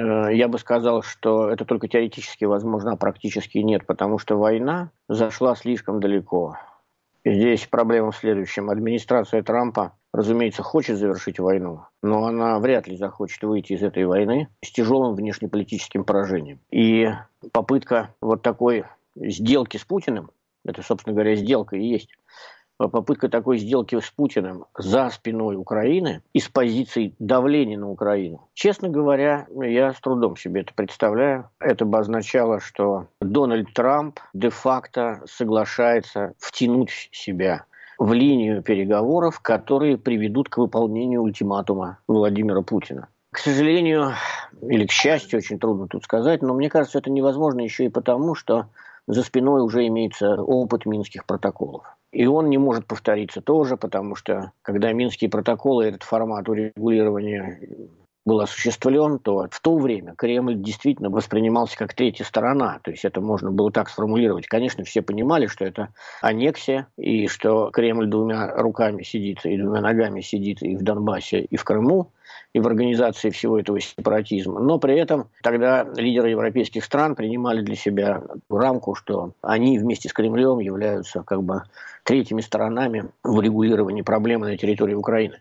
я бы сказал, что это только теоретически возможно, а практически нет, потому что война зашла слишком далеко. И здесь проблема в следующем. Администрация Трампа, разумеется, хочет завершить войну, но она вряд ли захочет выйти из этой войны с тяжелым внешнеполитическим поражением. И попытка вот такой сделки с Путиным, это, собственно говоря, сделка и есть, попытка такой сделки с Путиным за спиной Украины и с позицией давления на Украину. Честно говоря, я с трудом себе это представляю. Это бы означало, что Дональд Трамп де-факто соглашается втянуть себя в линию переговоров, которые приведут к выполнению ультиматума Владимира Путина. К сожалению, или к счастью, очень трудно тут сказать, но мне кажется, это невозможно еще и потому, что за спиной уже имеется опыт Минских протоколов. И он не может повториться тоже, потому что, когда Минские протоколы, этот формат урегулирования был осуществлен, то в то время Кремль действительно воспринимался как третья сторона. То есть это можно было так сформулировать. Конечно, все понимали, что это аннексия, и что Кремль двумя руками сидит, и двумя ногами сидит и в Донбассе, и в Крыму, и в организации всего этого сепаратизма. Но при этом тогда лидеры европейских стран принимали для себя рамку, что они вместе с Кремлем являются как бы третьими сторонами в урегулировании проблемы на территории Украины.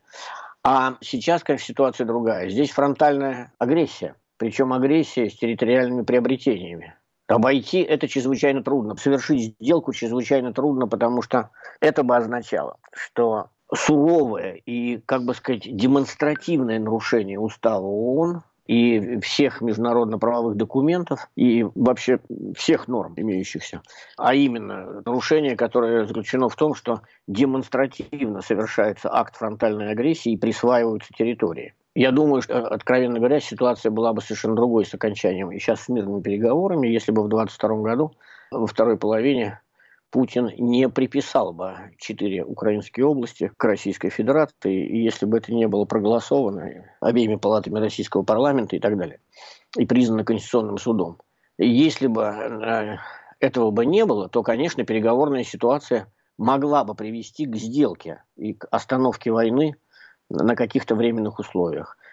А сейчас, конечно, ситуация другая. Здесь фронтальная агрессия, причем агрессия с территориальными приобретениями. Обойти это чрезвычайно трудно, совершить сделку чрезвычайно трудно, потому что это бы означало, что суровое и, как бы сказать, демонстративное нарушение устава ООН и всех международно-правовых документов и вообще всех норм имеющихся, а именно нарушение, которое заключено в том, что демонстративно совершается акт фронтальной агрессии и присваиваются территории. Я думаю, что, откровенно говоря, ситуация была бы совершенно другой с окончанием и сейчас с мирными переговорами, если бы в двадцать втором году, во второй половине, Путин не приписал бы четыре украинские области к Российской Федерации, и если бы это не было проголосовано обеими палатами российского парламента и так далее, и признано Конституционным судом. Если бы этого бы не было, то, конечно, переговорная ситуация могла бы привести к сделке и к остановке войны на каких-то временных условиях.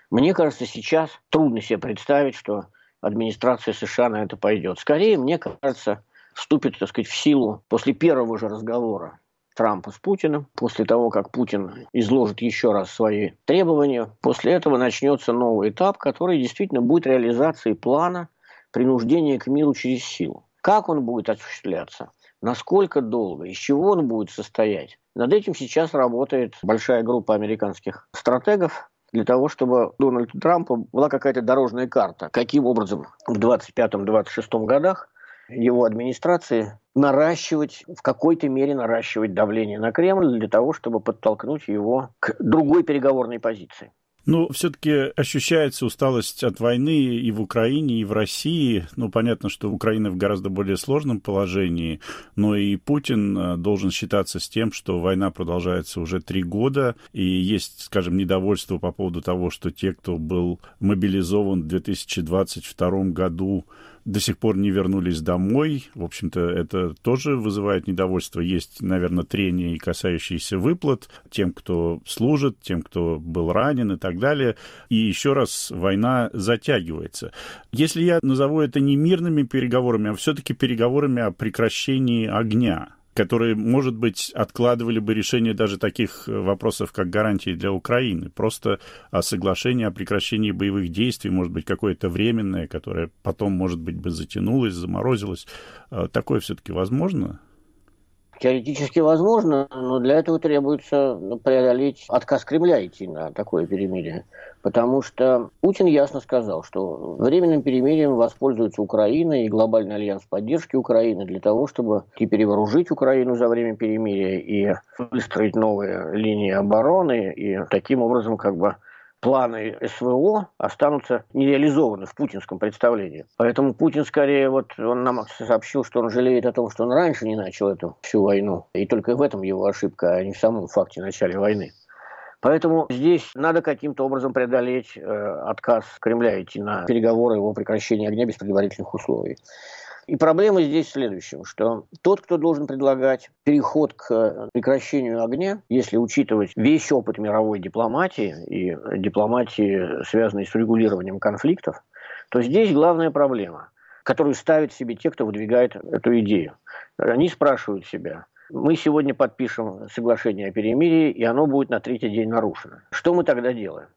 Мне кажется, сейчас трудно себе представить, что администрация США на это пойдет. Скорее, мне кажется, вступит, так сказать, в силу после первого же разговора Трампа с Путиным, после того, как Путин изложит еще раз свои требования. После этого начнется новый этап, который действительно будет реализацией плана принуждения к миру через силу. Как он будет осуществляться? Насколько долго? Из чего он будет состоять? Над этим сейчас работает большая группа американских стратегов для того, чтобы у Дональда Трампа была какая-то дорожная карта. Каким образом в двадцать пятом — двадцать шестом годах его администрации наращивать, в какой-то мере наращивать давление на Кремль для того, чтобы подтолкнуть его к другой переговорной позиции. Ну, все-таки ощущается усталость от войны и в Украине, и в России. Ну, понятно, что Украина в гораздо более сложном положении, но и Путин должен считаться с тем, что война продолжается уже три года, и есть, скажем, недовольство по поводу того, что те, кто был мобилизован в две тысячи двадцать втором году, до сих пор не вернулись домой. В общем-то, это тоже вызывает недовольство. Есть, наверное, трения, и касающиеся выплат тем, кто служит, тем, кто был ранен и так далее. И еще раз, война затягивается. Если я назову это не мирными переговорами, а все-таки переговорами о прекращении огня, которые, может быть, откладывали бы решение даже таких вопросов, как гарантии для Украины. Просто соглашение о прекращении боевых действий, может быть, какое-то временное, которое потом, может быть, бы затянулось, заморозилось. Такое все-таки возможно? Теоретически возможно, но для этого требуется преодолеть отказ Кремля идти на такое перемирие. Потому что Путин ясно сказал, что временным перемирием воспользуется Украина и глобальный альянс поддержки Украины для того, чтобы и перевооружить Украину за время перемирия, и выстроить новые линии обороны, и таким образом как бы планы СВО останутся нереализованы в путинском представлении. Поэтому Путин скорее, вот он нам сообщил, что он жалеет о том, что он раньше не начал эту всю войну. И только в этом его ошибка, а не в самом факте начала войны. Поэтому здесь надо каким-то образом преодолеть э, отказ Кремля идти на переговоры о прекращении огня без предварительных условий. И проблема здесь в следующем, что тот, кто должен предлагать переход к прекращению огня, если учитывать весь опыт мировой дипломатии и дипломатии, связанной с регулированием конфликтов, то здесь главная проблема, которую ставят себе те, кто выдвигает эту идею. Они спрашивают себя: мы сегодня подпишем соглашение о перемирии, и оно будет на третий день нарушено. Что мы тогда делаем?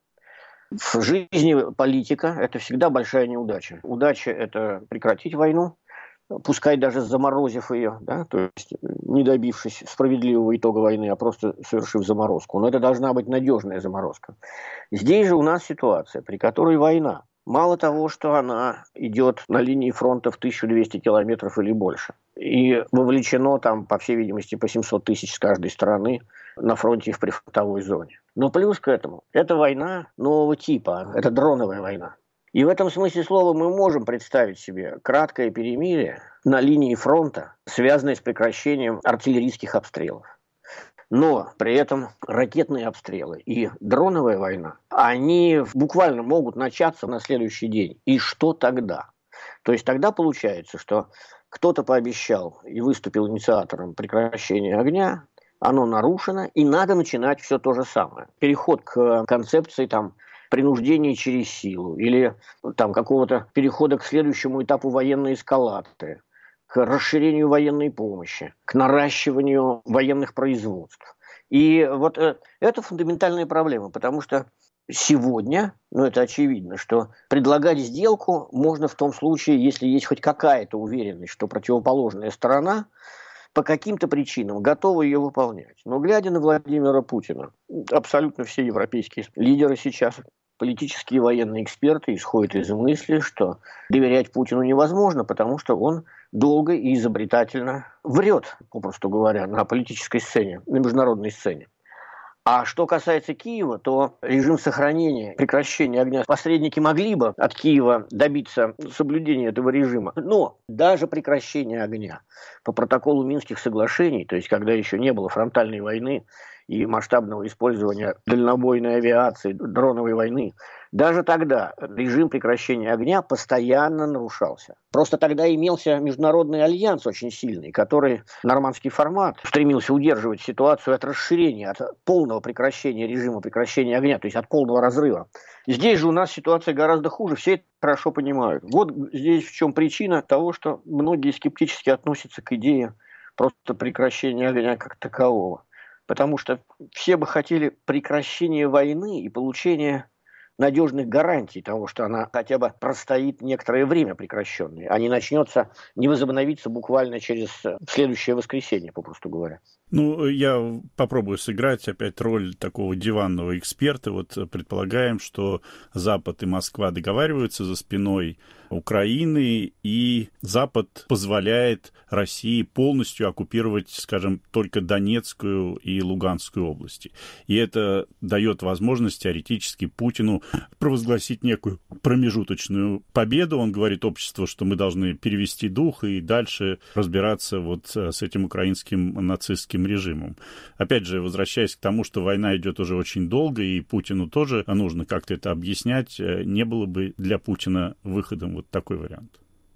В жизни политика это всегда большая неудача. Удача – это прекратить войну, пускай даже заморозив ее, да, то есть не добившись справедливого итога войны, а просто совершив заморозку. Но это должна быть надежная заморозка. Здесь же у нас ситуация, при которой война, мало того, что она идет на линии фронта в тысячу двести километров или больше, и вовлечено там, по всей видимости, по семьсот тысяч с каждой стороны на фронте и в прифронтовой зоне. Но плюс к этому, это война нового типа, это дроновая война. И в этом смысле слова мы можем представить себе краткое перемирие на линии фронта, связанное с прекращением артиллерийских обстрелов. Но при этом ракетные обстрелы и дроновая война, они буквально могут начаться на следующий день. И что тогда? То есть тогда получается, что кто-то пообещал и выступил инициатором прекращения огня, оно нарушено, и надо начинать все то же самое. Переход к концепции там, принуждения через силу или там, какого-то перехода к следующему этапу военной эскалации, к расширению военной помощи, к наращиванию военных производств. И вот э, это фундаментальная проблема, потому что сегодня, ну это очевидно, что предлагать сделку можно в том случае, если есть хоть какая-то уверенность, что противоположная сторона по каким-то причинам готова ее выполнять. Но глядя на Владимира Путина, абсолютно все европейские лидеры сейчас, политические и военные эксперты исходят из мысли, что доверять Путину невозможно, потому что он долго и изобретательно врет, попросту говоря, на политической сцене, на международной сцене. А что касается Киева, то режим сохранения, прекращения огня, посредники могли бы от Киева добиться соблюдения этого режима. Но даже прекращение огня по протоколу Минских соглашений, то есть когда еще не было фронтальной войны и масштабного использования дальнобойной авиации, дроновой войны, Даже тогда режим прекращения огня постоянно нарушался. Просто тогда имелся международный альянс очень сильный, который, нормандский формат, стремился удерживать ситуацию от расширения, от полного прекращения режима прекращения огня, то есть от полного разрыва. Здесь же у нас ситуация гораздо хуже, все это хорошо понимают. Вот здесь в чем причина того, что многие скептически относятся к идее просто прекращения огня как такового. Потому что все бы хотели прекращения войны и получения надежных гарантий того, что она хотя бы простоит некоторое время прекращенной, а не начнется, не возобновится буквально через следующее воскресенье, попросту говоря. Ну, я попробую сыграть опять роль такого диванного эксперта. Вот предполагаем, что Запад и Москва договариваются за спиной Украины, и Запад позволяет России полностью оккупировать, скажем, только Донецкую и Луганскую области. И это дает возможность теоретически Путину провозгласить некую промежуточную победу. Он говорит обществу, что мы должны перевести дух и дальше разбираться вот с этим украинским нацистским режимом. Опять же, возвращаясь к тому, что война идет уже очень долго, и Путину тоже нужно как-то это объяснять, не было бы для Путина выходом вот такой вариант.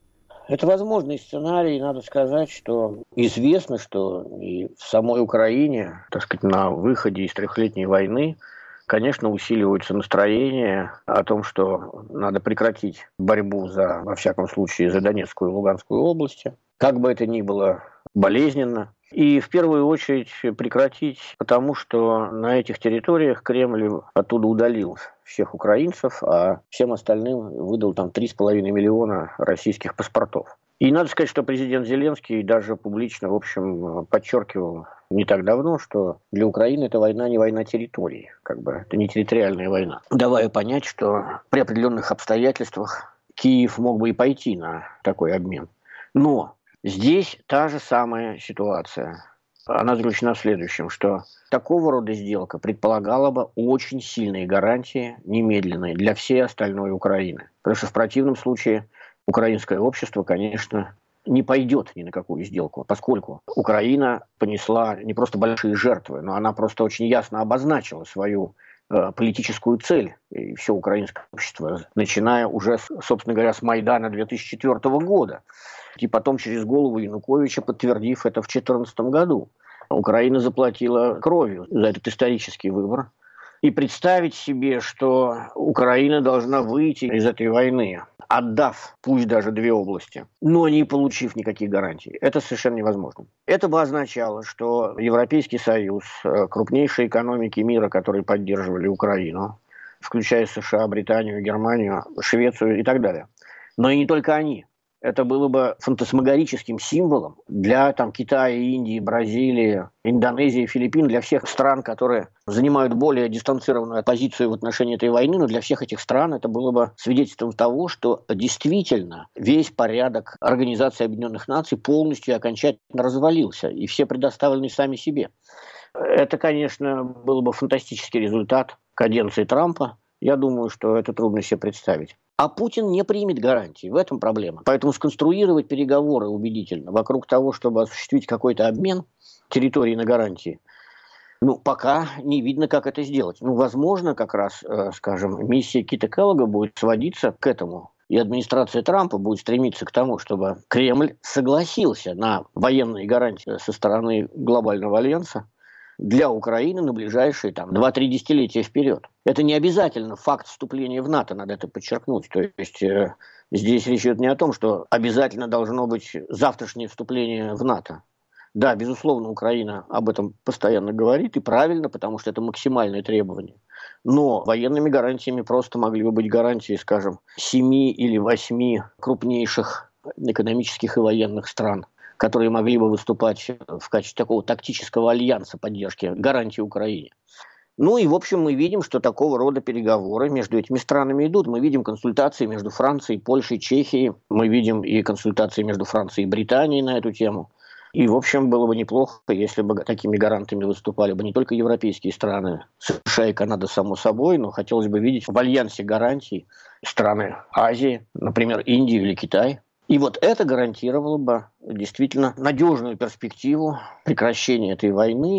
Это возможный сценарий. Надо сказать, что известно, что и в самой Украине, так сказать, на выходе из трехлетней войны, конечно, усиливаются настроения о том, что надо прекратить борьбу за, во всяком случае, за Донецкую и Луганскую области. Как бы это ни было болезненно. И в первую очередь прекратить, потому что на этих территориях Кремль оттуда удалил всех украинцев, а всем остальным выдал там три с половиной миллиона российских паспортов. И надо сказать, что президент Зеленский даже публично, в общем, подчеркивал не так давно, что для Украины эта война не война территорий, как бы это не территориальная война, давая понять, что при определенных обстоятельствах Киев мог бы и пойти на такой обмен. Но здесь та же самая ситуация. Она заключена в следующем, что такого рода сделка предполагала бы очень сильные гарантии, немедленные, для всей остальной Украины. Потому что в противном случае украинское общество, конечно, не пойдет ни на какую сделку, поскольку Украина понесла не просто большие жертвы, но она просто очень ясно обозначила свою э, политическую цель. И все украинское общество, начиная уже, собственно говоря, с Майдана две тысячи четвёртого года, и потом через голову Януковича, подтвердив это в две тысячи четырнадцатом году. Украина заплатила кровью за этот исторический выбор. И представить себе, что Украина должна выйти из этой войны, отдав, пусть даже две области, но не получив никаких гарантий, это совершенно невозможно. Это бы означало, что Европейский Союз, крупнейшие экономики мира, которые поддерживали Украину, включая США, Британию, Германию, Швецию и так далее, но и не только они. Это было бы фантасмагорическим символом для там, Китая, Индии, Бразилии, Индонезии, Филиппин, для всех стран, которые занимают более дистанцированную позицию в отношении этой войны, но для всех этих стран это было бы свидетельством того, что действительно весь порядок Организации Объединенных Наций полностью и окончательно развалился, и все предоставлены сами себе. Это, конечно, был бы фантастический результат каденции Трампа. Я думаю, что это трудно себе представить. А Путин не примет гарантии, в этом проблема. Поэтому сконструировать переговоры убедительно вокруг того, чтобы осуществить какой-то обмен территории на гарантии, ну, пока не видно, как это сделать. Ну, возможно, как раз, э, скажем, миссия Кита Келлога будет сводиться к этому. И администрация Трампа будет стремиться к тому, чтобы Кремль согласился на военные гарантии со стороны глобального альянса для Украины на ближайшие там, два-три десятилетия вперед. Это не обязательно факт вступления в НАТО, надо это подчеркнуть. То есть э, здесь речь идет не о том, что обязательно должно быть завтрашнее вступление в НАТО. Да, безусловно, Украина об этом постоянно говорит, и правильно, потому что это максимальное требование. Но военными гарантиями просто могли бы быть гарантии, скажем, семи или восьми крупнейших экономических и военных стран, которые могли бы выступать в качестве такого тактического альянса поддержки гарантии Украине. Ну и, в общем, мы видим, что такого рода переговоры между этими странами идут. Мы видим консультации между Францией, Польшей, Чехией. Мы видим и консультации между Францией и Британией на эту тему. И, в общем, было бы неплохо, если бы такими гарантами выступали бы не только европейские страны, США и Канада, само собой, но хотелось бы видеть в альянсе гарантий страны Азии, например, Индию или Китай. И вот это гарантировало бы действительно надежную перспективу прекращения этой войны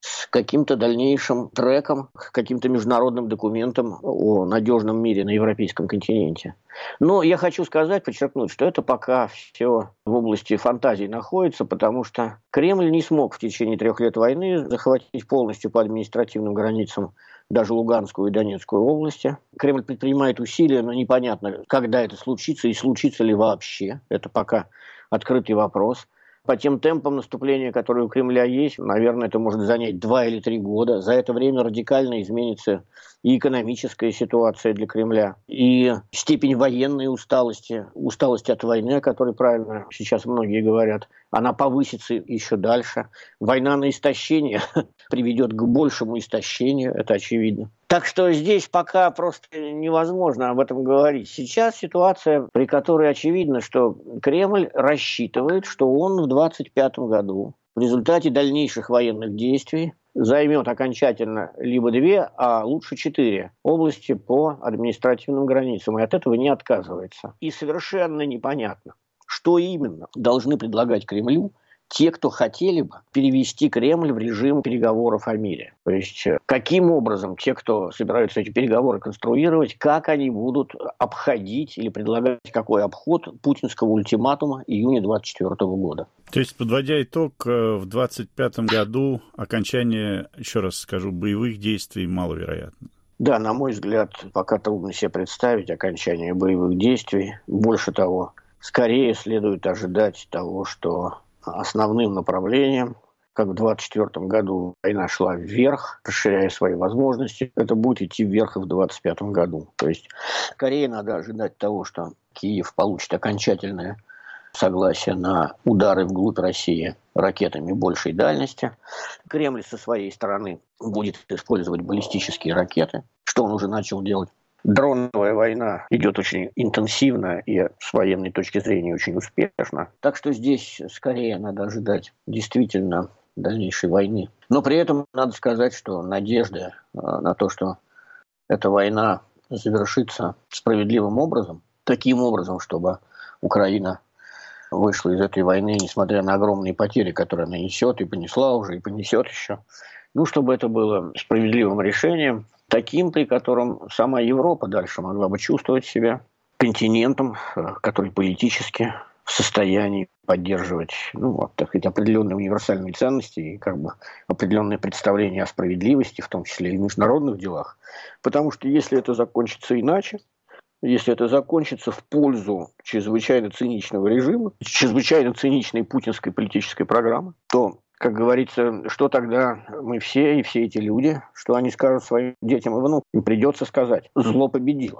с каким-то дальнейшим треком, каким-то международным документом о надежном мире на европейском континенте. Но я хочу сказать, подчеркнуть, что это пока все в области фантазий находится, потому что Кремль не смог в течение трех лет войны захватить полностью по административным границам даже Луганскую и Донецкую области. Кремль предпринимает усилия, но непонятно, когда это случится и случится ли вообще. Это пока открытый вопрос. По тем темпам наступления, которые у Кремля есть, наверное, это может занять два или три года. За это время радикально изменится и экономическая ситуация для Кремля, и степень военной усталости, усталости от войны, о которой правильно сейчас многие говорят, она повысится еще дальше. Война на истощение приведет к большему истощению, это очевидно. Так что здесь пока просто невозможно об этом говорить. Сейчас ситуация, при которой очевидно, что Кремль рассчитывает, что он в двадцать пятом году в результате дальнейших военных действий займет окончательно либо две, а лучше четыре области по административным границам, и от этого не отказывается. И совершенно непонятно, что именно должны предлагать Кремлю те, кто хотели бы перевести Кремль в режим переговоров о мире. То есть каким образом те, кто собираются эти переговоры конструировать, как они будут обходить или предлагать какой обход путинского ультиматума июня двадцать четвёртого года. То есть, подводя итог, в двадцать пятом году окончание, еще раз скажу, боевых действий маловероятно. Да, на мой взгляд, пока трудно себе представить окончание боевых действий. Больше того, скорее следует ожидать того, что основным направлением, как в двадцать четвёртом году война шла вверх, расширяя свои возможности, это будет идти вверх и в двадцать пятом году. То есть скорее надо ожидать того, что Киев получит окончательное согласие на удары вглубь России ракетами большей дальности. Кремль со своей стороны будет использовать баллистические ракеты, что он уже начал делать. Дроновая война идет очень интенсивно и с военной точки зрения очень успешно. Так что здесь скорее надо ожидать действительно дальнейшей войны. Но при этом надо сказать, что надежда на то, что эта война завершится справедливым образом, таким образом, чтобы Украина вышла из этой войны, несмотря на огромные потери, которые она несет, и понесла уже, и понесет еще. Ну, чтобы это было справедливым решением, таким, при котором сама Европа дальше могла бы чувствовать себя континентом, который политически в состоянии поддерживать, ну, вот, так сказать, определенные универсальные ценности и как бы определенные представления о справедливости, в том числе и в международных делах. Потому что если это закончится иначе, если это закончится в пользу чрезвычайно циничного режима, чрезвычайно циничной путинской политической программы, то, как говорится, что тогда мы все и все эти люди, что они скажут своим детям и внукам? Им придется сказать: зло победило.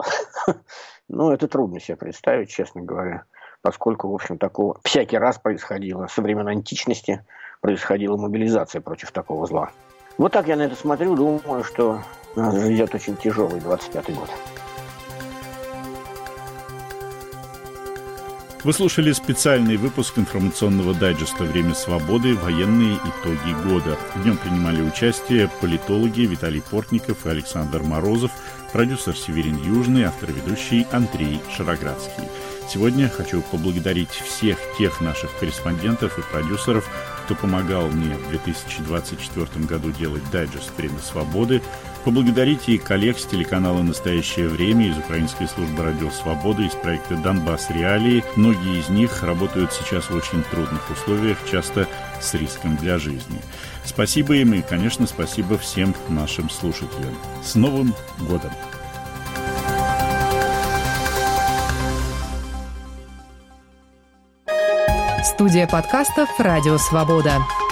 Ну, это трудно себе представить, честно говоря, поскольку, в общем, такого всякий раз происходило. Со времен античности происходила мобилизация против такого зла. Вот так я на это смотрю, думаю, что нас ждет очень тяжелый двадцать пятый год. Вы слушали специальный выпуск информационного дайджеста «Время свободы. Военные итоги года». В нем принимали участие политологи Виталий Портников и Александр Морозов, продюсер Северин Южный, автор-ведущий Андрей Шароградский. Сегодня хочу поблагодарить всех тех наших корреспондентов и продюсеров, кто помогал мне в две тысячи двадцать четвёртом году делать дайджест «Время свободы». Поблагодарить и коллег с телеканала «Настоящее время», из Украинской службы радио «Свобода», из проекта «Донбасс Реалии». Многие из них работают сейчас в очень трудных условиях, часто с риском для жизни. Спасибо им и, конечно, спасибо всем нашим слушателям. С Новым годом! Студия подкастов «Радио Свобода».